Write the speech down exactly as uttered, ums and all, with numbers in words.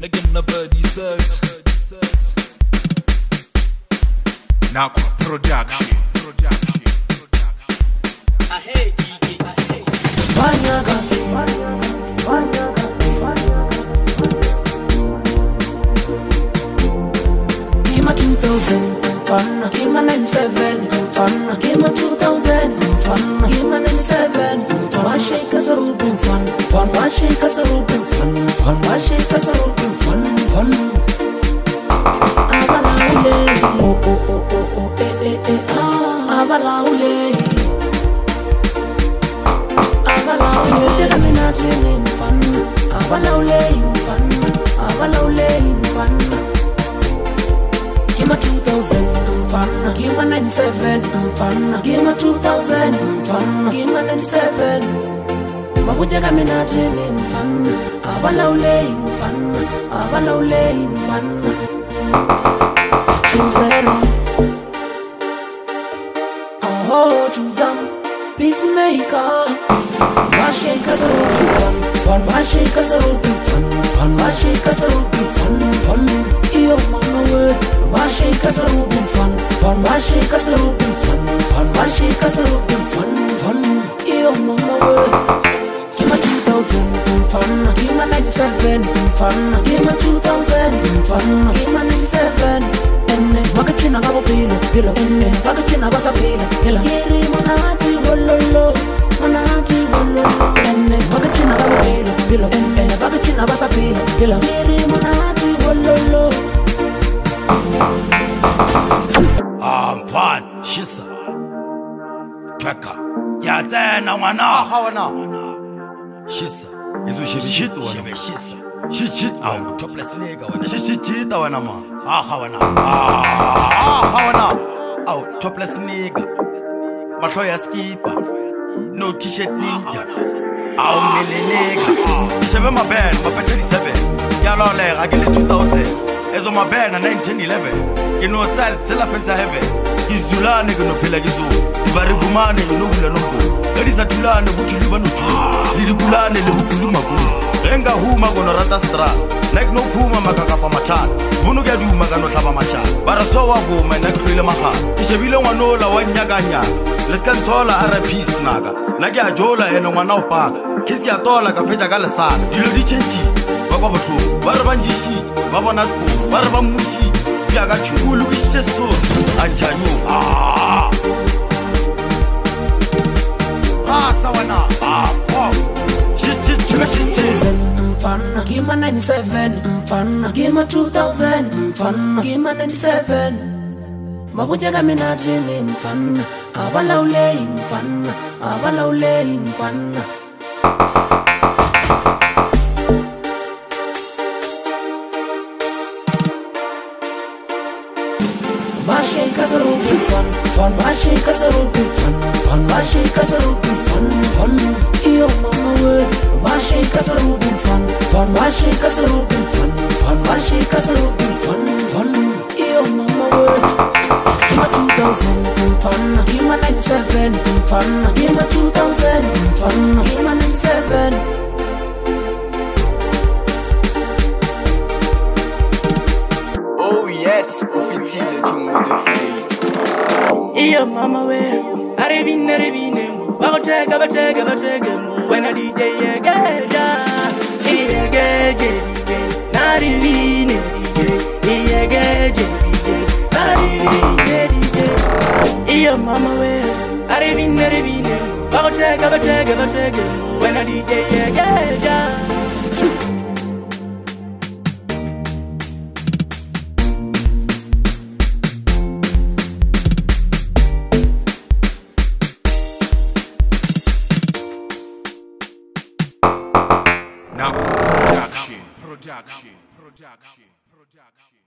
Nagin na birdie search. Nakwa production. Production. I hate it. I hate it. Banyaga, banyaga, banyaga. Give me two thousand, fun. Give me ninety-seven, fun. Give me two thousand, fun. Give me ninety-seven, fun. Why shake us a rubin, fun, fun. Why shake us a rubin, fun, fun. Why shake us a rubin, fun, fun. Abalaule, oh oh oh oh oh, eh eh eh ah. Abalaule. Abalaule, me not in fun. Abalaule in fun. Abalaule in fun. Give me two thousand fun. Give me ninety-seven fun. Give me two thousand fun. Give me ninety-seven. Mabujaga me not in fun. Abalaule in fun. Abalaule in fun. Choose oh, choose them. Peacemaker. Washing cause a rupee fun, fun, washing cause a rupee fun, fun, washing cause a rupee fun, fun. Yo mama way, washing cause a rupee fun, fun, washing cause a rupee fun, fun, washing cause a rupee fun, fun. Yo mama way. Give me two thousand fun, give me ninety-seven fun, give me two thousand fun, give me ninety-seven. Enne wakachina gabo pilo, pilo. Enne wakachina basa pilo, pilo. Kiri monati wololo. Monati wololo. Enne wakachina gabo pilo, pilo. Enne wakachina basa pilo, pilo. Kiri monati wololo. Ah, mfana, shisa. Kaka. Ya tena mwana. Hawana. Shisa. Izo shit wana. Shisa. Shit shit. Ah, topless nigga wana. Shit shit shit wana ma. Ah, hawana. Ah, hawana. Ah, topless nigga. Mahlo ya skipa. No t-shirt ninja. Ah, mele nigga. Shebe ma band, ma pe thirty-seven. Ya lo le ga ke le two thousand. Ezo ma band na nineteen eleven. Ke no tsala tsela fetsa heaven. Ke zulane ke no phela ke zo. Ba re fumane ke no bula no go. Edi sa tulane go tliba no tlo. Di dikulane le go kuluma go. Renga huma gono rata stra. Like no huma makaka pa mathata. Sibunu ke duma ka no hlaba mashaka. Bara so wa go ma na tlile maga. Ke shebile ngwanola wa nyakanya. Leska ntsola R P snaga. Na ke a jola ene ngwana o paka. Kisi ya tola ka fetsa ka lesaka. Dilo di change. Ba kwa botho. Ba re banjishi. Ba bona spo. Ba re ba mushi. Ya ka tshulu ke tseso. Anjanyo. Ah. Ah, sawana. Ah, fuck. Fun, give me ninety-seven fun, give me two thousand fun, give me ninety-seven. Mabujaga me not in fun. Abalaule in fun. Abalaule in fun. Washing cause a rupee fun, fun, washing cause a rupee fun, fun, washing cause a rupee fun, fun. Yo mama way, washing cause a rupee fun, fun, washing cause a rupee fun, fun, washing cause a rupee fun, fun. Yo mama way. Give me two thousand fun, give me ninety-seven fun, give me two thousand fun, give me ninety-seven. Oh yes, ufitile tumude free. Iyo mama we, aribine aribine, bakoteka bateka bateka mu, wena D J yegeja, yegeje D J, naribine D J, yegeje D J, naribine D J. Iyo mama we, aribine aribine, bakoteka bateka bateka mu, wena D J yegeja. Nakwa production. Production. Production. Production.